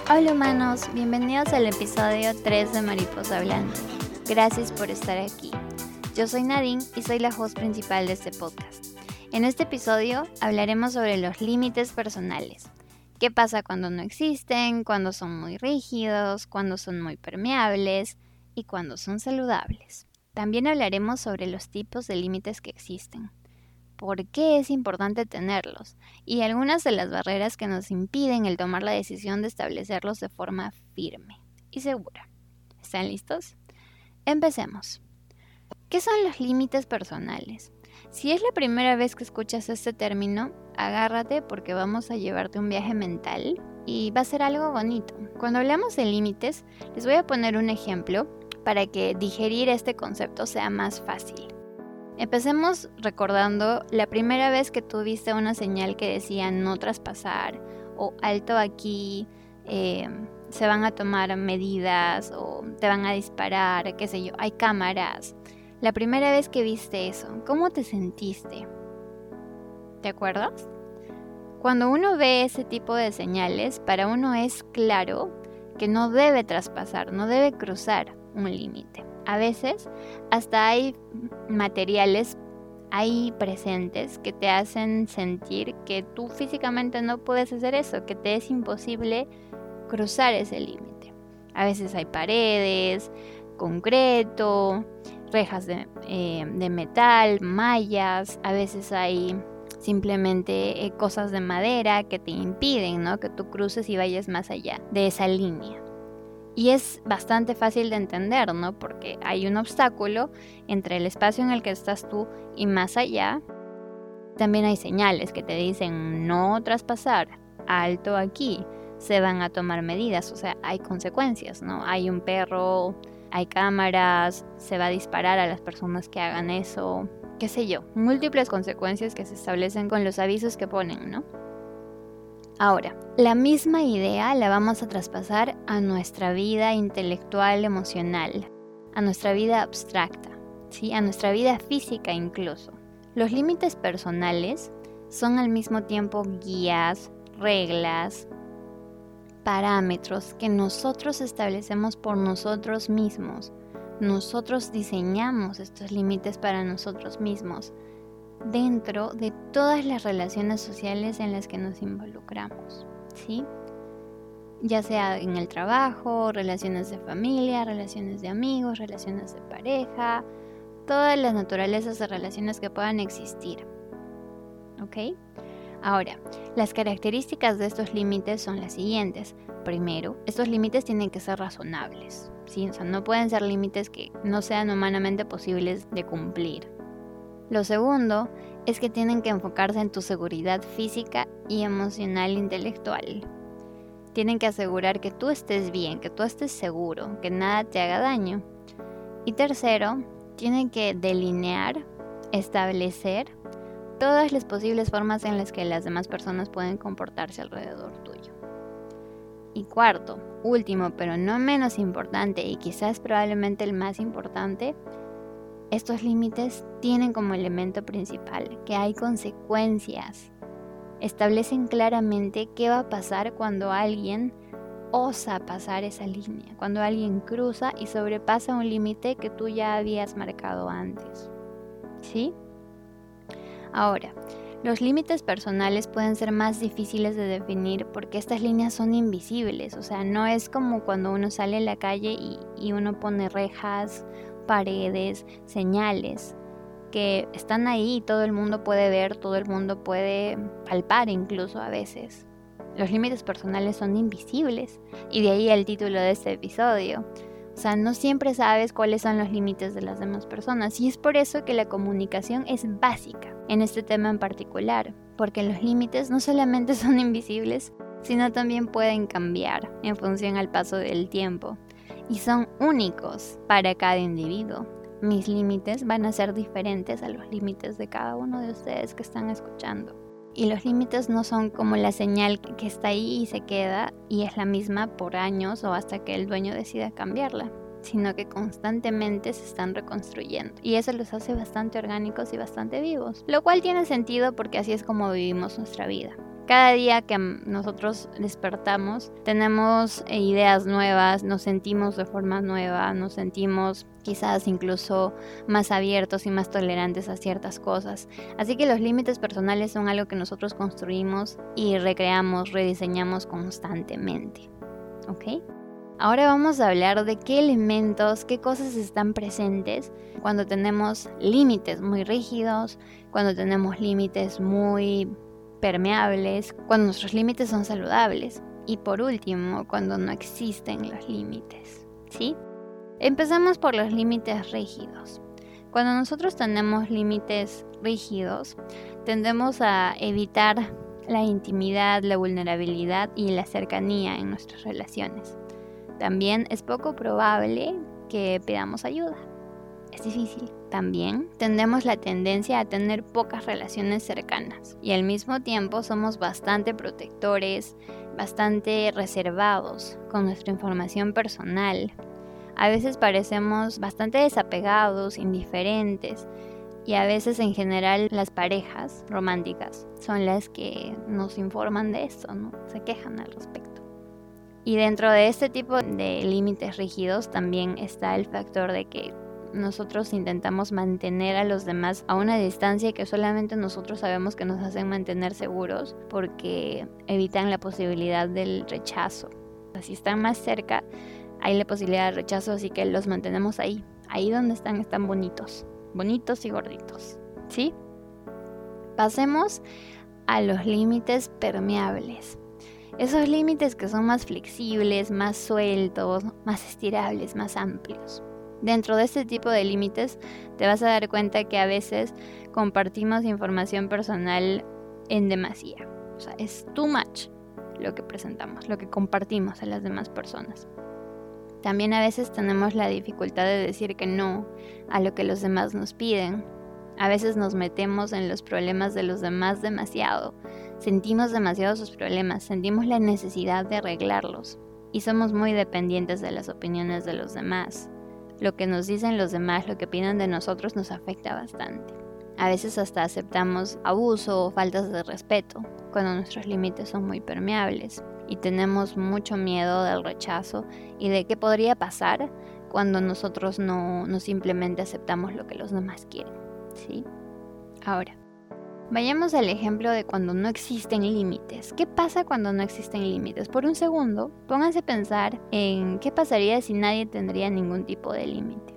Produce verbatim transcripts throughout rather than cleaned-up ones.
Hola humanos, bienvenidos al episodio tres de Mariposa Hablando. Gracias por estar aquí. Yo soy Nadine y soy la host principal de este podcast. En este episodio hablaremos sobre los límites personales. ¿Qué pasa cuando no existen, cuando son muy rígidos, cuando son muy permeables y cuando son saludables? También hablaremos sobre los tipos de límites que existen. ¿Por qué es importante tenerlos? Y algunas de las barreras que nos impiden el tomar la decisión de establecerlos de forma firme y segura. ¿Están listos? Empecemos. ¿Qué son los límites personales? Si es la primera vez que escuchas este término, agárrate porque vamos a llevarte un viaje mental y va a ser algo bonito. Cuando hablamos de límites, les voy a poner un ejemplo para que digerir este concepto sea más fácil. Empecemos recordando la primera vez que tú viste una señal que decía no traspasar o alto aquí, eh, se van a tomar medidas o te van a disparar, qué sé yo, hay cámaras. La primera vez que viste eso, ¿cómo te sentiste? ¿Te acuerdas? Cuando uno ve ese tipo de señales, para uno es claro que no debe traspasar, no debe cruzar un límite. A veces hasta hay materiales ahí presentes que te hacen sentir que tú físicamente no puedes hacer eso, que te es imposible cruzar ese límite. A veces hay paredes, concreto, rejas de, eh, de metal, mallas, a veces hay simplemente eh, cosas de madera que te impiden, ¿no? Que tú cruces y vayas más allá de esa línea. Y es bastante fácil de entender, ¿no? Porque hay un obstáculo entre el espacio en el que estás tú y más allá. También hay señales que te dicen no traspasar, alto aquí, se van a tomar medidas, o sea, hay consecuencias, ¿no? Hay un perro, hay cámaras, se va a disparar a las personas que hagan eso, qué sé yo, múltiples consecuencias que se establecen con los avisos que ponen, ¿no? Ahora, la misma idea la vamos a traspasar a nuestra vida intelectual, emocional, a nuestra vida abstracta, ¿sí? A nuestra vida física incluso. Los límites personales son al mismo tiempo guías, reglas, parámetros que nosotros establecemos por nosotros mismos. Nosotros diseñamos estos límites para nosotros mismos, dentro de todas las relaciones sociales en las que nos involucramos, ¿sí? Ya sea en el trabajo, relaciones de familia, relaciones de amigos, relaciones de pareja, todas las naturalezas de relaciones que puedan existir, ¿ok? Ahora, las características de estos límites son las siguientes. Primero, estos límites tienen que ser razonables, ¿sí? O sea, no pueden ser límites que no sean humanamente posibles de cumplir. Lo segundo es que tienen que enfocarse en tu seguridad física y emocional intelectual. Tienen que asegurar que tú estés bien, que tú estés seguro, que nada te haga daño. Y tercero, tienen que delinear, establecer todas las posibles formas en las que las demás personas pueden comportarse alrededor tuyo. Y cuarto, último, pero no menos importante y quizás probablemente el más importante, estos límites tienen como elemento principal que hay consecuencias. Establecen claramente qué va a pasar cuando alguien osa pasar esa línea, cuando alguien cruza y sobrepasa un límite que tú ya habías marcado antes, ¿sí? Ahora, los límites personales pueden ser más difíciles de definir porque estas líneas son invisibles, o sea, no es como cuando uno sale a la calle y, y uno pone rejas, paredes, señales que están ahí y todo el mundo puede ver, todo el mundo puede palpar incluso a veces. Los límites personales son invisibles y de ahí el título de este episodio. O sea, no siempre sabes cuáles son los límites de las demás personas y es por eso que la comunicación es básica en este tema en particular, porque los límites no solamente son invisibles, sino también pueden cambiar en función al paso del tiempo. Y son únicos para cada individuo. Mis límites van a ser diferentes a los límites de cada uno de ustedes que están escuchando. Y los límites no son como la señal que está ahí y se queda y es la misma por años o hasta que el dueño decida cambiarla, sino que constantemente se están reconstruyendo. Y eso los hace bastante orgánicos y bastante vivos, lo cual tiene sentido porque así es como vivimos nuestra vida. Cada día que nosotros despertamos, tenemos ideas nuevas, nos sentimos de forma nueva, nos sentimos quizás incluso más abiertos y más tolerantes a ciertas cosas. Así que los límites personales son algo que nosotros construimos y recreamos, rediseñamos constantemente. ¿Ok? Ahora vamos a hablar de qué elementos, qué cosas están presentes cuando tenemos límites muy rígidos, cuando tenemos límites muy permeables, cuando nuestros límites son saludables y por último, cuando no existen los límites, ¿sí? Empezamos por los límites rígidos. Cuando nosotros tenemos límites rígidos, tendemos a evitar la intimidad, la vulnerabilidad y la cercanía en nuestras relaciones. También es poco probable que pidamos ayuda. Es difícil. También tendemos la tendencia a tener pocas relaciones cercanas y al mismo tiempo somos bastante protectores, bastante reservados con nuestra información personal. A veces parecemos bastante desapegados, indiferentes y a veces en general las parejas románticas son las que nos informan de esto, ¿no? Se quejan al respecto. Y dentro de este tipo de límites rígidos también está el factor de que nosotros intentamos mantener a los demás a una distancia que solamente nosotros sabemos que nos hacen mantener seguros porque evitan la posibilidad del rechazo. Si están más cerca, hay la posibilidad de rechazo, así que los mantenemos ahí. Ahí donde están, están bonitos. Bonitos y gorditos. ¿Sí? Pasemos a los límites permeables. Esos límites que son más flexibles, más sueltos, más estirables, más amplios. Dentro de este tipo de límites te vas a dar cuenta que a veces compartimos información personal en demasía. O sea, es too much lo que presentamos, lo que compartimos a las demás personas. También a veces tenemos la dificultad de decir que no a lo que los demás nos piden. A veces nos metemos en los problemas de los demás demasiado. Sentimos demasiado sus problemas, sentimos la necesidad de arreglarlos y somos muy dependientes de las opiniones de los demás. Lo que nos dicen los demás, lo que opinan de nosotros nos afecta bastante. A veces hasta aceptamos abuso o faltas de respeto cuando nuestros límites son muy permeables y tenemos mucho miedo del rechazo y de qué podría pasar cuando nosotros no, no simplemente aceptamos lo que los demás quieren, ¿sí? Ahora, vayamos al ejemplo de cuando no existen límites. ¿Qué pasa cuando no existen límites? Por un segundo, pónganse a pensar en qué pasaría si nadie tendría ningún tipo de límite.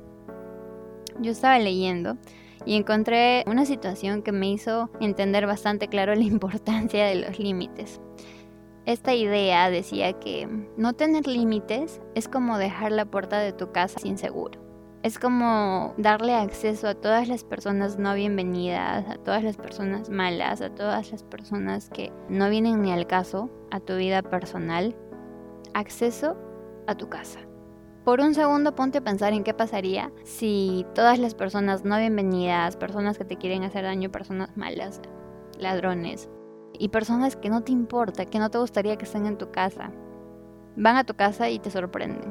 Yo estaba leyendo y encontré una situación que me hizo entender bastante claro la importancia de los límites. Esta idea decía que no tener límites es como dejar la puerta de tu casa sin seguro. Es como darle acceso a todas las personas no bienvenidas, a todas las personas malas, a todas las personas que no vienen ni al caso a tu vida personal, acceso a tu casa. Por un segundo ponte a pensar en qué pasaría si todas las personas no bienvenidas, personas que te quieren hacer daño, personas malas, ladrones y personas que no te importa, que no te gustaría que estén en tu casa, van a tu casa y te sorprenden.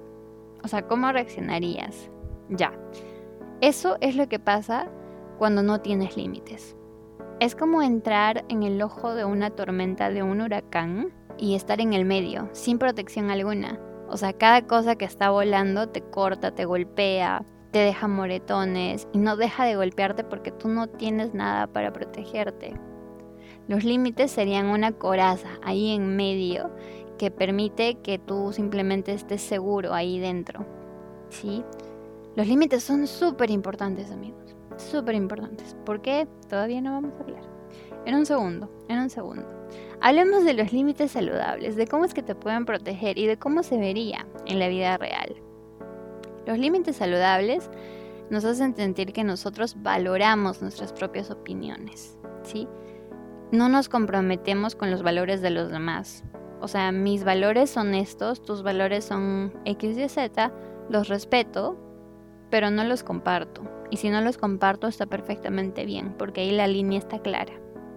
O sea, ¿cómo reaccionarías? Ya. Eso es lo que pasa cuando no tienes límites. Es como entrar en el ojo de una tormenta, de un huracán, y estar en el medio, sin protección alguna. O sea, cada cosa que está volando te corta, te golpea, te deja moretones y no deja de golpearte porque tú no tienes nada para protegerte. Los límites serían una coraza ahí en medio que permite que tú simplemente estés seguro ahí dentro, ¿sí? Los límites son súper importantes, amigos, súper importantes. ¿Por qué? Todavía no vamos a hablar. En un segundo, en un segundo. Hablemos de los límites saludables, de cómo es que te pueden proteger y de cómo se vería en la vida real. Los límites saludables nos hacen sentir que nosotros valoramos nuestras propias opiniones, ¿sí? No nos comprometemos con los valores de los demás. O sea, mis valores son estos, tus valores son X y Z, los respeto, pero no los comparto. Y si no los comparto está perfectamente bien, porque ahí la línea está clara.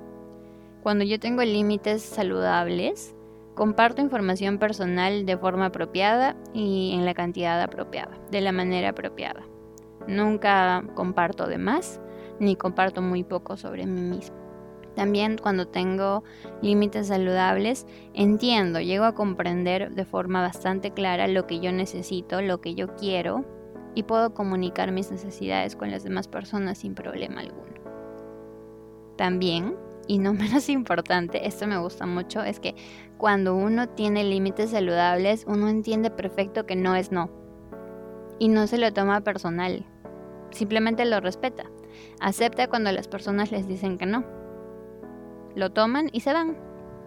Cuando yo tengo límites saludables, comparto información personal de forma apropiada y en la cantidad apropiada, de la manera apropiada. Nunca comparto de más, ni comparto muy poco sobre mí mismo. También cuando tengo límites saludables, entiendo, llego a comprender de forma bastante clara lo que yo necesito, lo que yo quiero, y puedo comunicar mis necesidades con las demás personas sin problema alguno. También, y no menos importante, esto me gusta mucho, es que cuando uno tiene límites saludables, uno entiende perfecto que no es no. Y no se lo toma personal. Simplemente lo respeta. Acepta cuando las personas les dicen que no. Lo toman y se van.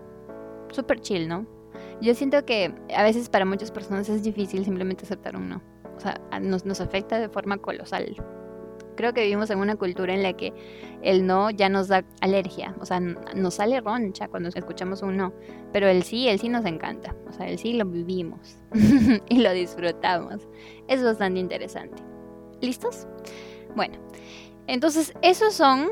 Súper chill, ¿no? Yo siento que a veces para muchas personas es difícil simplemente aceptar un no. O sea, nos, nos afecta de forma colosal. Creo que vivimos en una cultura en la que el no ya nos da alergia. O sea, nos sale roncha cuando escuchamos un no. Pero el sí, el sí nos encanta. O sea, el sí lo vivimos y lo disfrutamos. Es bastante interesante. ¿Listos? Bueno, entonces esos son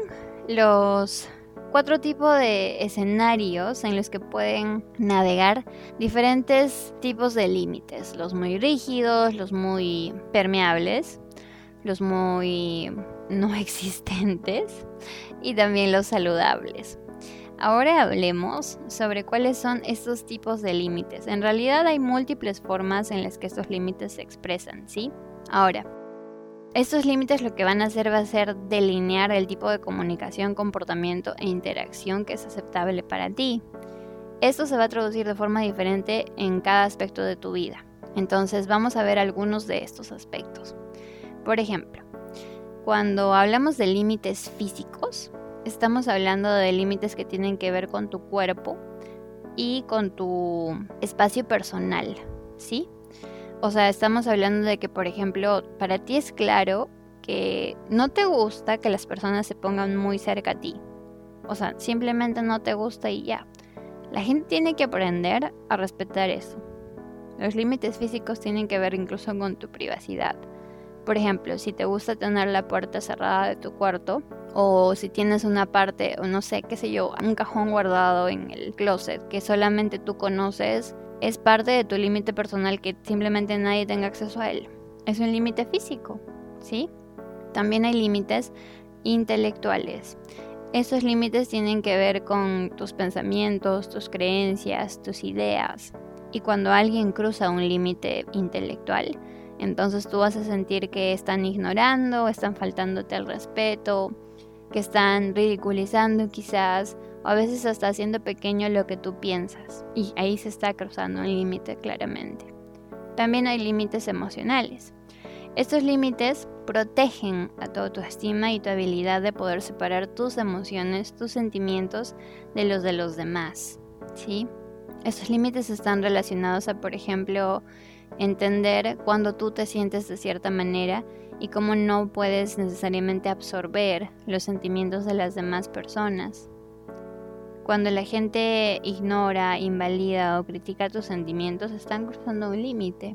los cuatro tipos de escenarios en los que pueden navegar diferentes tipos de límites. Los muy rígidos, los muy permeables, los muy no existentes y también los saludables. Ahora hablemos sobre cuáles son estos tipos de límites. En realidad hay múltiples formas en las que estos límites se expresan, ¿sí? Ahora, estos límites lo que van a hacer va a ser delinear el tipo de comunicación, comportamiento e interacción que es aceptable para ti. Esto se va a traducir de forma diferente en cada aspecto de tu vida. Entonces vamos a ver algunos de estos aspectos. Por ejemplo, cuando hablamos de límites físicos, estamos hablando de límites que tienen que ver con tu cuerpo y con tu espacio personal, ¿sí? O sea, estamos hablando de que, por ejemplo, para ti es claro que no te gusta que las personas se pongan muy cerca a ti. O sea, simplemente no te gusta y ya. La gente tiene que aprender a respetar eso. Los límites físicos tienen que ver incluso con tu privacidad. Por ejemplo, si te gusta tener la puerta cerrada de tu cuarto, o si tienes una parte, o no sé, qué sé yo, un cajón guardado en el closet que solamente tú conoces, es parte de tu límite personal que simplemente nadie tenga acceso a él. Es un límite físico, ¿sí? También hay límites intelectuales. Estos límites tienen que ver con tus pensamientos, tus creencias, tus ideas. Y cuando alguien cruza un límite intelectual, entonces tú vas a sentir que están ignorando, están faltándote al respeto, que están ridiculizando quizás, o a veces hasta haciendo pequeño lo que tú piensas. Y ahí se está cruzando un límite claramente. También hay límites emocionales. Estos límites protegen a toda tu estima y tu habilidad de poder separar tus emociones, tus sentimientos de los de los demás, ¿sí? Estos límites están relacionados a, por ejemplo, entender cuando tú te sientes de cierta manera y cómo no puedes necesariamente absorber los sentimientos de las demás personas. Cuando la gente ignora, invalida o critica tus sentimientos, están cruzando un límite.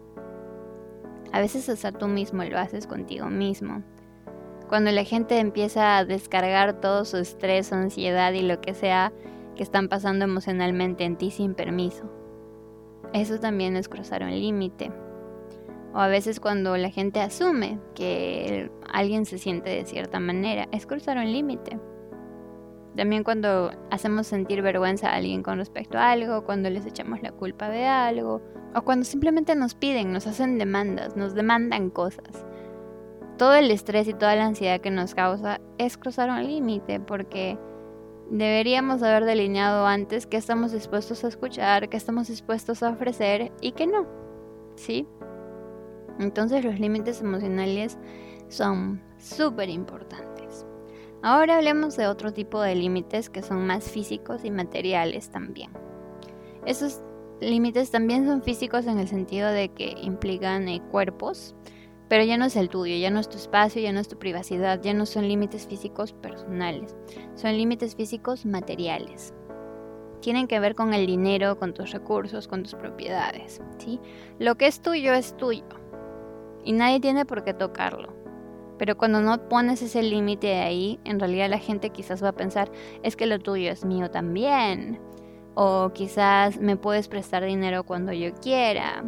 A veces hasta tú mismo lo haces contigo mismo. Cuando la gente empieza a descargar todo su estrés, su ansiedad y lo que sea que están pasando emocionalmente en ti sin permiso. Eso también es cruzar un límite. O a veces cuando la gente asume que alguien se siente de cierta manera, es cruzar un límite. También cuando hacemos sentir vergüenza a alguien con respecto a algo, cuando les echamos la culpa de algo, o cuando simplemente nos piden, nos hacen demandas, nos demandan cosas. Todo el estrés y toda la ansiedad que nos causa es cruzar un límite, porque deberíamos haber delineado antes qué estamos dispuestos a escuchar, qué estamos dispuestos a ofrecer y qué no, ¿sí? Entonces los límites emocionales son súper importantes. Ahora hablemos de otro tipo de límites que son más físicos y materiales también. Esos límites también son físicos en el sentido de que implican eh, cuerpos, pero ya no es el tuyo, ya no es tu espacio, ya no es tu privacidad, ya no son límites físicos personales, son límites físicos materiales. Tienen que ver con el dinero, con tus recursos, con tus propiedades, ¿sí? Lo que es tuyo es tuyo y nadie tiene por qué tocarlo. Pero cuando no pones ese límite ahí, en realidad la gente quizás va a pensar, es que lo tuyo es mío también. O quizás me puedes prestar dinero cuando yo quiera.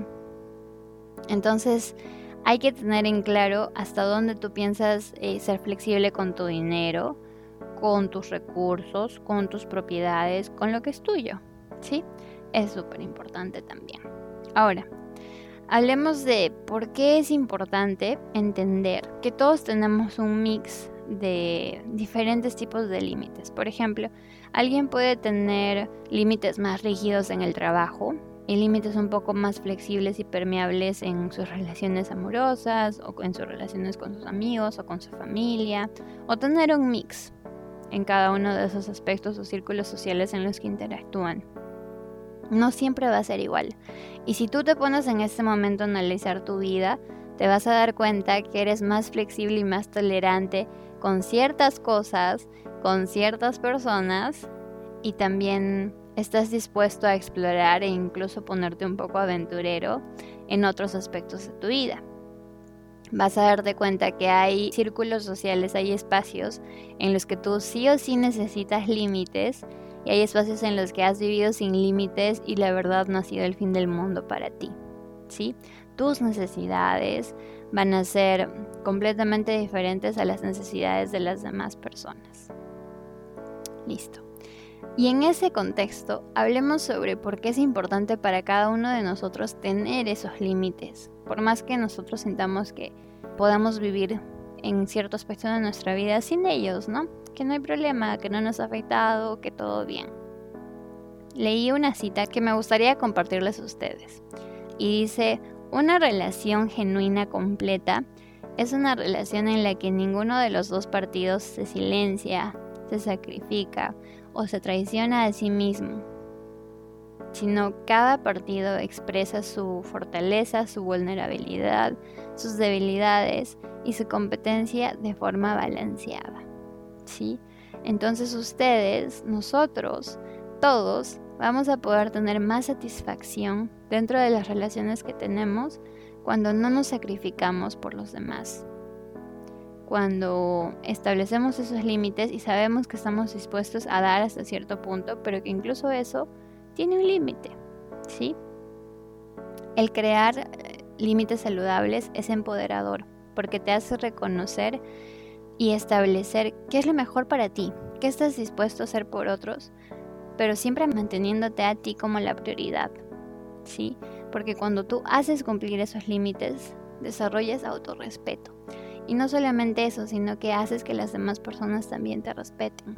Entonces hay que tener en claro hasta dónde tú piensas eh, ser flexible con tu dinero, con tus recursos, con tus propiedades, con lo que es tuyo, ¿sí? Es súper importante también. Ahora, hablemos de por qué es importante entender que todos tenemos un mix de diferentes tipos de límites. Por ejemplo, alguien puede tener límites más rígidos en el trabajo y límites un poco más flexibles y permeables en sus relaciones amorosas o en sus relaciones con sus amigos o con su familia, o tener un mix en cada uno de esos aspectos o círculos sociales en los que interactúan. No siempre va a ser igual. Y si tú te pones en este momento a analizar tu vida, te vas a dar cuenta que eres más flexible y más tolerante con ciertas cosas, con ciertas personas, y también estás dispuesto a explorar e incluso ponerte un poco aventurero en otros aspectos de tu vida. Vas a darte cuenta que hay círculos sociales, hay espacios en los que tú sí o sí necesitas límites, y hay espacios en los que has vivido sin límites y la verdad no ha sido el fin del mundo para ti, ¿sí? Tus necesidades van a ser completamente diferentes a las necesidades de las demás personas. Listo. Y en ese contexto, hablemos sobre por qué es importante para cada uno de nosotros tener esos límites. Por más que nosotros sintamos que podamos vivir en cierto aspecto de nuestra vida sin ellos, ¿no? Que no hay problema, que no nos ha afectado, que todo bien. Leí una cita que me gustaría compartirles a ustedes. Y dice: una relación genuina completa es una relación en la que ninguno de los dos partidos se silencia, se sacrifica o se traiciona a sí mismo, sino cada partido expresa su fortaleza, su vulnerabilidad, sus debilidades y su competencia de forma balanceada, ¿sí? Entonces ustedes, nosotros, todos vamos a poder tener más satisfacción dentro de las relaciones que tenemos cuando no nos sacrificamos por los demás. Cuando establecemos esos límites y sabemos que estamos dispuestos a dar hasta cierto punto, pero que incluso eso tiene un límite, ¿sí? El crear límites saludables es empoderador porque te hace reconocer y establecer qué es lo mejor para ti, qué estás dispuesto a hacer por otros, pero siempre manteniéndote a ti como la prioridad, ¿sí? Porque cuando tú haces cumplir esos límites, desarrollas autorrespeto. Y no solamente eso, sino que haces que las demás personas también te respeten.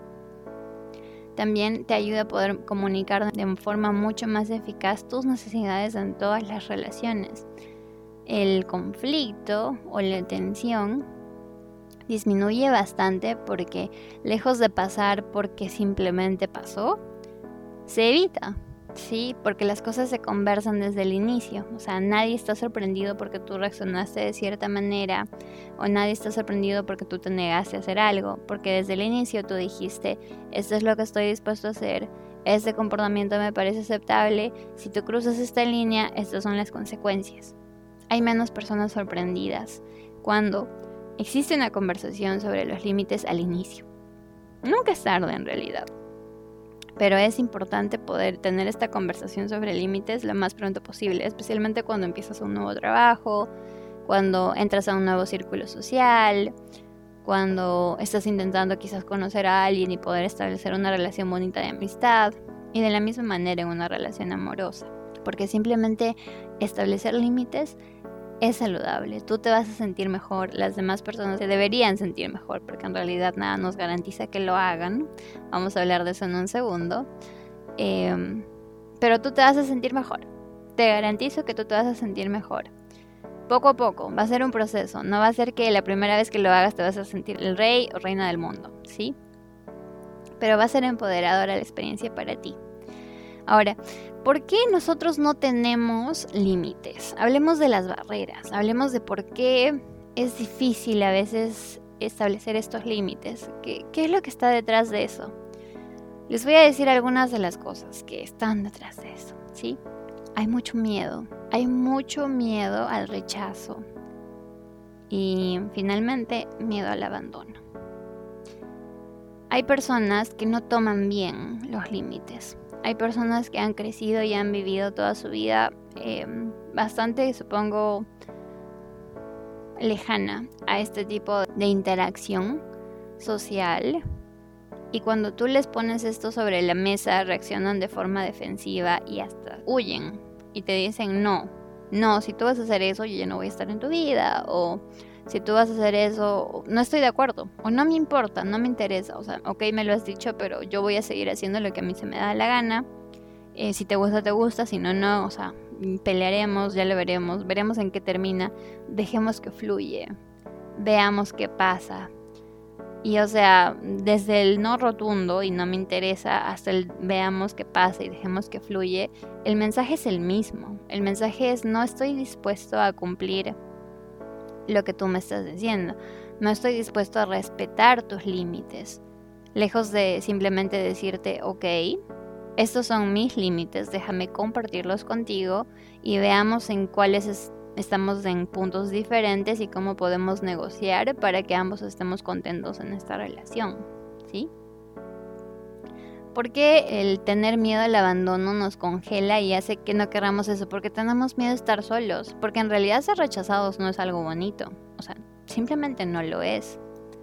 También te ayuda a poder comunicar de forma mucho más eficaz tus necesidades en todas las relaciones. El conflicto o la tensión disminuye bastante porque, lejos de pasar porque simplemente pasó, se evita. Sí, porque las cosas se conversan desde el inicio. O sea, nadie está sorprendido porque tú reaccionaste de cierta manera, o nadie está sorprendido porque tú te negaste a hacer algo, porque desde el inicio tú dijiste: esto es lo que estoy dispuesto a hacer, este comportamiento me parece aceptable, si tú cruzas esta línea, estas son las consecuencias. Hay menos personas sorprendidas cuando existe una conversación sobre los límites al inicio. Nunca es tarde en realidad. Pero es importante poder tener esta conversación sobre límites lo más pronto posible, especialmente cuando empiezas un nuevo trabajo, cuando entras a un nuevo círculo social, cuando estás intentando quizás conocer a alguien y poder establecer una relación bonita de amistad, y de la misma manera en una relación amorosa, porque simplemente establecer límites es saludable. Tú te vas a sentir mejor, las demás personas se deberían sentir mejor, porque en realidad nada nos garantiza que lo hagan. Vamos a hablar de eso en un segundo. Eh, pero tú te vas a sentir mejor. Te garantizo que tú te vas a sentir mejor. Poco a poco, va a ser un proceso. No va a ser que la primera vez que lo hagas te vas a sentir el rey o reina del mundo, ¿sí? Pero va a ser empoderadora la experiencia para ti. Ahora, ¿por qué nosotros no tenemos límites? Hablemos de las barreras, hablemos de por qué es difícil a veces establecer estos límites. ¿Qué, qué es lo que está detrás de eso? Les voy a decir algunas de las cosas que están detrás de eso, ¿sí? Hay mucho miedo, hay mucho miedo al rechazo y finalmente miedo al abandono. Hay personas que no toman bien los límites. Hay personas que han crecido y han vivido toda su vida eh, bastante, supongo, lejana a este tipo de interacción social Y cuando tú les pones esto sobre la mesa, reaccionan de forma defensiva y hasta huyen. Y te dicen, no, no, si tú vas a hacer eso, yo ya no voy a estar en tu vida. O si tú vas a hacer eso, no estoy de acuerdo. O no me importa, no me interesa. O sea, ok, me lo has dicho, pero yo voy a seguir haciendo lo que a mí se me da la gana. Eh, si te gusta, te gusta. Si no, no. O sea, pelearemos, ya lo veremos. Veremos en qué termina. Dejemos que fluye. Veamos qué pasa. Y o sea, desde el no rotundo y no me interesa hasta el veamos qué pasa y dejemos que fluye, el mensaje es el mismo. El mensaje es no estoy dispuesto a cumplir lo que tú me estás diciendo. No estoy dispuesto a respetar tus límites. Lejos de simplemente decirte, ok, estos son mis límites, déjame compartirlos contigo y veamos en cuáles es estamos en puntos diferentes y cómo podemos negociar para que ambos estemos contentos en esta relación, ¿sí? Porque el tener miedo al abandono nos congela y hace que no queramos eso, porque tenemos miedo de estar solos, porque en realidad ser rechazados no es algo bonito, o sea, simplemente no lo es.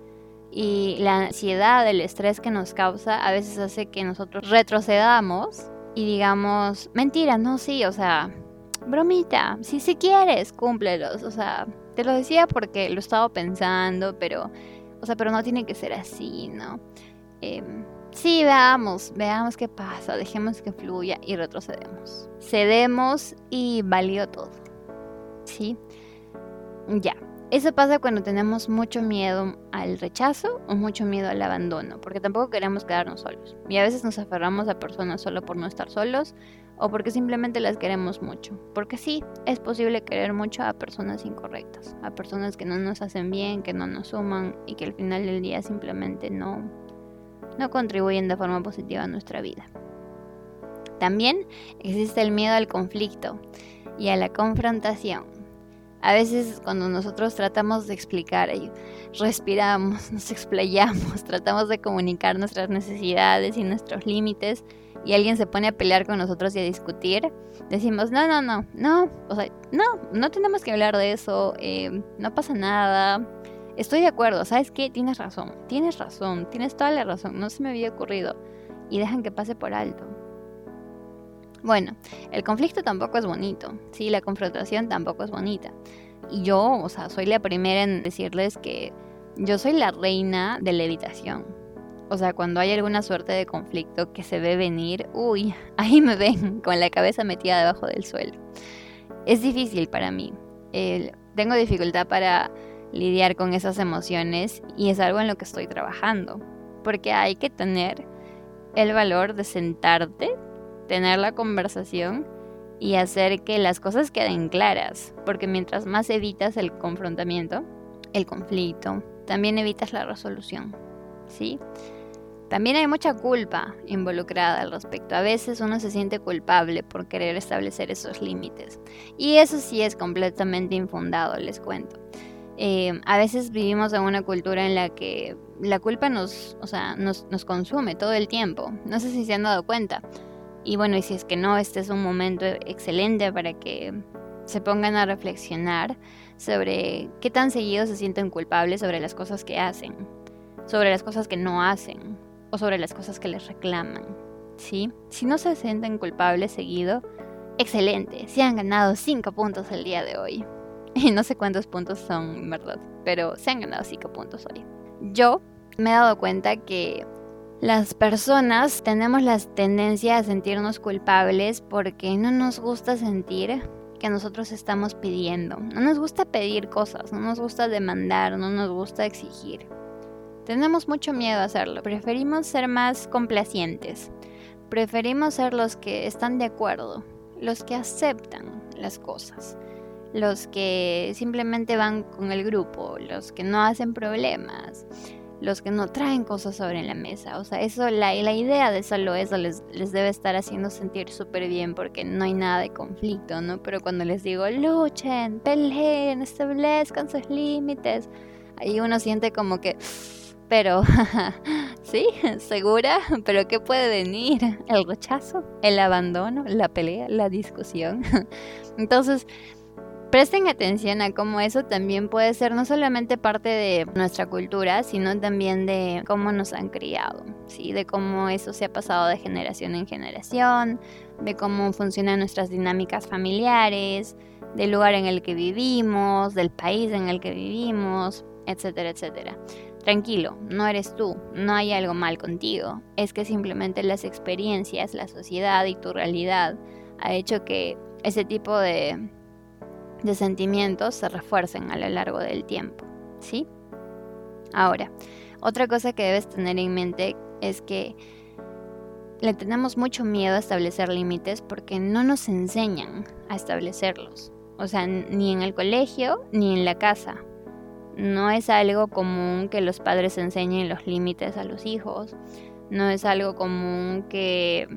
Y la ansiedad, el estrés que nos causa a veces hace que nosotros retrocedamos y digamos, mentira, no, sí, o sea, bromita, si si quieres, cúmplelos, o sea, te lo decía porque lo he estado pensando, pero, o sea, pero no tiene que ser así, ¿no? Eh, sí, veamos, veamos qué pasa, dejemos que fluya y retrocedemos. Cedemos y valió todo, ¿sí? Ya, eso pasa cuando tenemos mucho miedo al rechazo o mucho miedo al abandono, porque tampoco queremos quedarnos solos. Y a veces nos aferramos a personas solo por no estar solos, o porque simplemente las queremos mucho. Porque sí, es posible querer mucho a personas incorrectas, a personas que no nos hacen bien, que no nos suman y que al final del día simplemente no, no contribuyen de forma positiva a nuestra vida. También existe el miedo al conflicto y a la confrontación. A veces cuando nosotros tratamos de explicar, respiramos, nos explayamos, tratamos de comunicar nuestras necesidades y nuestros límites, y alguien se pone a pelear con nosotros y a discutir, decimos, no, no, no, no, o sea, no, no tenemos que hablar de eso, eh, no pasa nada, estoy de acuerdo, ¿sabes qué? Tienes razón, tienes razón, tienes toda la razón, no se me había ocurrido, y dejan que pase por alto. Bueno, el conflicto tampoco es bonito, sí, la confrontación tampoco es bonita, y yo, o sea, soy la primera en decirles que yo soy la reina de la evitación. O sea, cuando hay alguna suerte de conflicto que se ve venir, uy, ahí me ven con la cabeza metida debajo del suelo. Es difícil para mí. Eh, tengo dificultad para lidiar con esas emociones y es algo en lo que estoy trabajando. Porque hay que tener el valor de sentarte, tener la conversación y hacer que las cosas queden claras. Porque mientras más evitas el confrontamiento, el conflicto, también evitas la resolución, ¿sí? También hay mucha culpa involucrada al respecto. A veces uno se siente culpable por querer establecer esos límites. Y eso sí es completamente infundado, les cuento. Eh, a veces vivimos en una cultura en la que la culpa nos, o sea, nos, nos consume todo el tiempo. No sé si se han dado cuenta. Y bueno, y si es que no, este es un momento excelente para que se pongan a reflexionar sobre qué tan seguido se sienten culpables sobre las cosas que hacen, sobre las cosas que no hacen, o sobre las cosas que les reclaman, ¿sí? Si no se sienten culpables seguido, excelente, se han ganado cinco puntos el día de hoy. Y no sé cuántos puntos son, ¿verdad? Pero se han ganado cinco puntos hoy. Yo me he dado cuenta que las personas tenemos la tendencia a sentirnos culpables porque no nos gusta sentir que nosotros estamos pidiendo. No nos gusta pedir cosas, no nos gusta demandar, no nos gusta exigir. Tenemos mucho miedo a hacerlo. Preferimos ser más complacientes. Preferimos ser los que están de acuerdo, los que aceptan las cosas, los que simplemente van con el grupo, los que no hacen problemas, los que no traen cosas sobre la mesa. O sea, eso, la, la idea de solo eso les, les debe estar haciendo sentir súper bien porque no hay nada de conflicto, ¿no? Pero cuando les digo, luchen, peleen, establezcan sus límites, ahí uno siente como que... Pero, ¿sí? ¿Segura? ¿Pero qué puede venir? ¿El rechazo? ¿El abandono? ¿La pelea? ¿La discusión? Entonces, Presten atención a cómo eso también puede ser no solamente parte de nuestra cultura, sino también de cómo nos han criado, ¿sí? De cómo eso se ha pasado de generación en generación, de cómo funcionan nuestras dinámicas familiares, del lugar en el que vivimos, del país en el que vivimos, etcétera, etcétera. Tranquilo, no eres tú, no hay algo mal contigo, es que simplemente las experiencias, la sociedad y tu realidad ha hecho que ese tipo de... de sentimientos se refuercen a lo largo del tiempo, ¿sí? Ahora, otra cosa que debes tener en mente es que le tenemos mucho miedo a establecer límites porque no nos enseñan a establecerlos. O sea, ni en el colegio ni en la casa. No es algo común que los padres enseñen los límites a los hijos. No es algo común que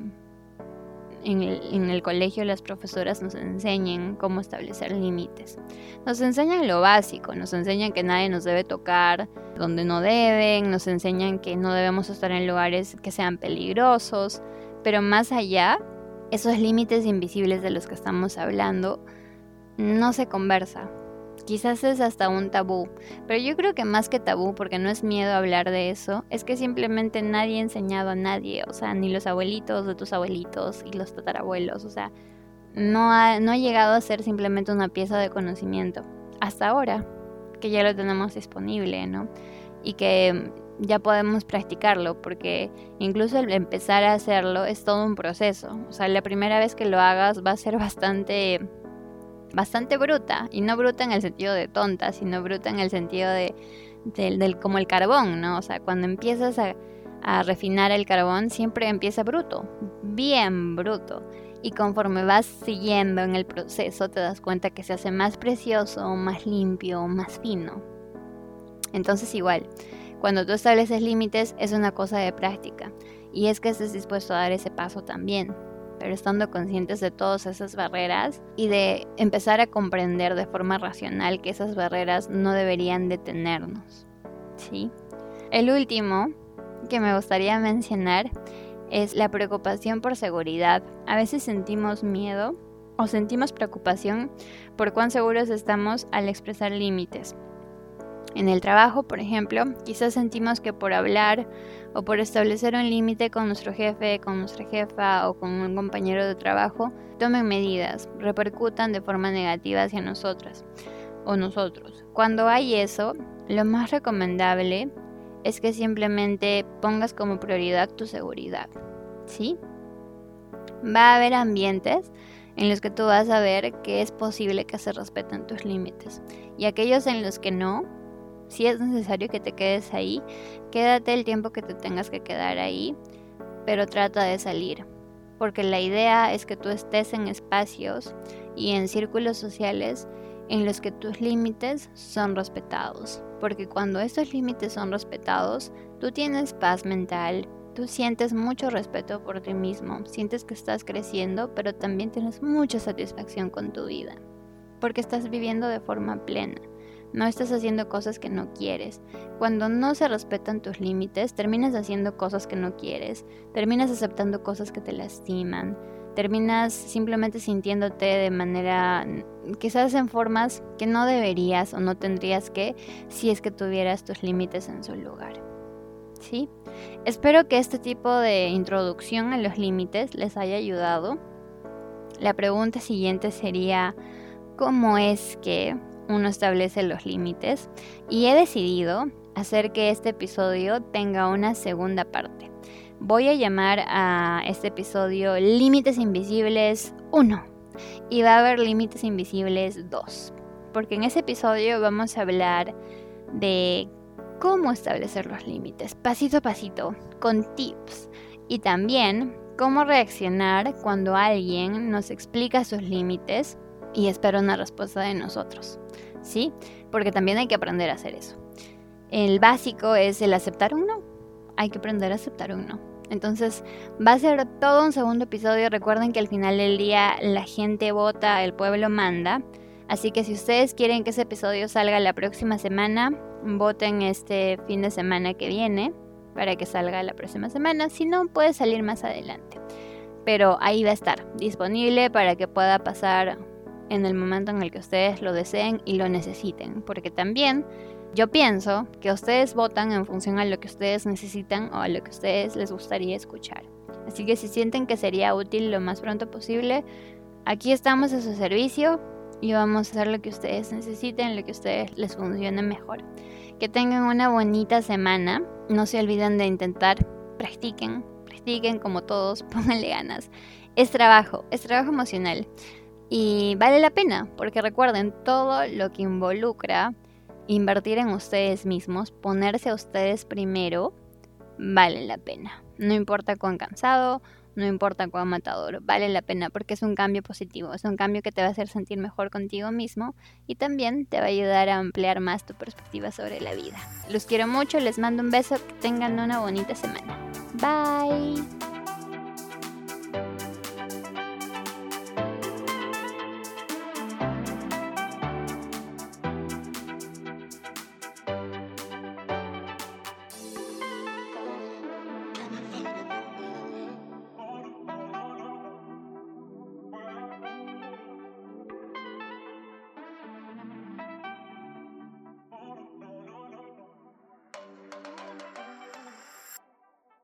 En el, en el colegio las profesoras nos enseñan cómo establecer límites. Nos enseñan lo básico, nos enseñan que nadie nos debe tocar donde no deben, nos enseñan que no debemos estar en lugares que sean peligrosos, pero más allá, esos límites invisibles de los que estamos hablando, no se conversa. Quizás es hasta un tabú, pero yo creo que más que tabú, porque no es miedo a hablar de eso, es que simplemente nadie ha enseñado a nadie, o sea, ni los abuelitos de tus abuelitos y los tatarabuelos, o sea, no ha, no ha llegado a ser simplemente una pieza de conocimiento, hasta ahora, que ya lo tenemos disponible, ¿no? Y que ya podemos practicarlo, porque incluso el empezar a hacerlo es todo un proceso, o sea, la primera vez que lo hagas va a ser bastante... bastante bruta, y no bruta en el sentido de tonta, sino bruta en el sentido de, de, de como el carbón, ¿no? O sea, cuando empiezas a, a refinar el carbón, siempre empieza bruto, bien bruto, y conforme vas siguiendo en el proceso, te das cuenta que se hace más precioso, más limpio, más fino. Entonces igual, cuando tú estableces límites, es una cosa de práctica, y es que estés dispuesto a dar ese paso también, pero estando conscientes de todas esas barreras y de empezar a comprender de forma racional que esas barreras no deberían detenernos, ¿sí? El último que me gustaría mencionar es la preocupación por seguridad. A veces sentimos miedo o sentimos preocupación por cuán seguros estamos al expresar límites. En el trabajo, por ejemplo, quizás sentimos que por hablar o por establecer un límite con nuestro jefe, con nuestra jefa o con un compañero de trabajo, tomen medidas, repercutan de forma negativa hacia nosotras o nosotros. Cuando hay eso, lo más recomendable es que simplemente pongas como prioridad tu seguridad, ¿sí? Va a haber ambientes en los que tú vas a ver que es posible que se respeten tus límites, y aquellos en los que no, si es necesario que te quedes ahí, quédate el tiempo que te tengas que quedar ahí, pero trata de salir, porque la idea es que tú estés en espacios y en círculos sociales en los que tus límites son respetados, porque cuando estos límites son respetados, tú tienes paz mental, tú sientes mucho respeto por ti mismo, sientes que estás creciendo, pero también tienes mucha satisfacción con tu vida, porque estás viviendo de forma plena. No estás haciendo cosas que no quieres. Cuando no se respetan tus límites, terminas haciendo cosas que no quieres, terminas aceptando cosas que te lastiman, terminas simplemente sintiéndote de manera, quizás en formas que no deberías o no tendrías que, si es que tuvieras tus límites en su lugar, ¿sí? Espero que este tipo de introducción a los límites les haya ayudado. La pregunta siguiente sería, ¿cómo es que uno establece los límites? Y he decidido hacer que este episodio tenga una segunda parte. Voy a llamar a este episodio Límites Invisibles uno y va a haber Límites Invisibles dos, porque en ese episodio vamos a hablar de cómo establecer los límites, pasito a pasito, con tips, y también cómo reaccionar cuando alguien nos explica sus límites y espera una respuesta de nosotros, ¿sí? Porque también hay que aprender a hacer eso. El básico es el aceptar un no. Hay que aprender a aceptar un no. Entonces va a ser todo un segundo episodio. Recuerden que al final del día la gente vota, el pueblo manda. Así que si ustedes quieren que ese episodio salga la próxima semana, voten este fin de semana que viene para que salga la próxima semana. Si no, puede salir más adelante. Pero ahí va a estar disponible para que pueda pasar en el momento en el que ustedes lo deseen y lo necesiten, porque también yo pienso que ustedes votan en función a lo que ustedes necesitan o a lo que a ustedes les gustaría escuchar. Así que si sienten que sería útil lo más pronto posible, aquí estamos a su servicio y vamos a hacer lo que ustedes necesiten, lo que a ustedes les funcione mejor. Que tengan una bonita semana. No se olviden de intentar, practiquen, practiquen como todos, pónganle ganas. Es trabajo, es trabajo emocional y vale la pena, porque recuerden, todo lo que involucra invertir en ustedes mismos, ponerse a ustedes primero, vale la pena. No importa cuán cansado, no importa cuán matador, vale la pena porque es un cambio positivo, es un cambio que te va a hacer sentir mejor contigo mismo y también te va a ayudar a ampliar más tu perspectiva sobre la vida. Los quiero mucho, les mando un beso, que tengan una bonita semana. Bye.